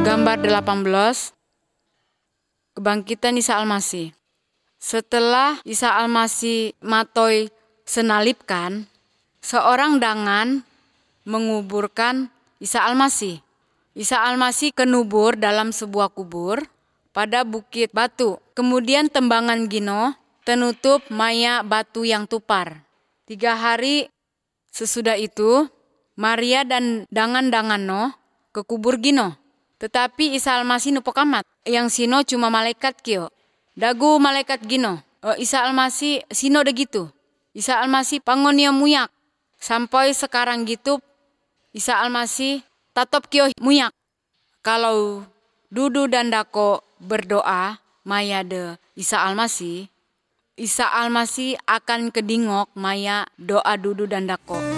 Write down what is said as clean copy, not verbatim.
Gambar 18, kebangkitan Isa Almasih. Setelah Isa Almasih matoi senalipkan, seorang dangan menguburkan Isa Almasih. Isa Almasih kenubur dalam sebuah kubur pada bukit batu. Kemudian tembangan gino tenutup maya batu yang tupar. 3 hari sesudah itu, Maria dan dangan-dangan no ke kubur gino. Tetapi Isa Almasih nu pokamat. Yang sino cuma malaikat kio. Dagu malaikat gino. Isa Almasih sino de gitu. Isa Almasih pangonio muyak. Sampai sekarang gitu Isa Almasih tatop kio muyak. Kalau Dudu dan Dako berdoa maya de Isa Almasih akan kedingok maya doa Dudu dan Dako.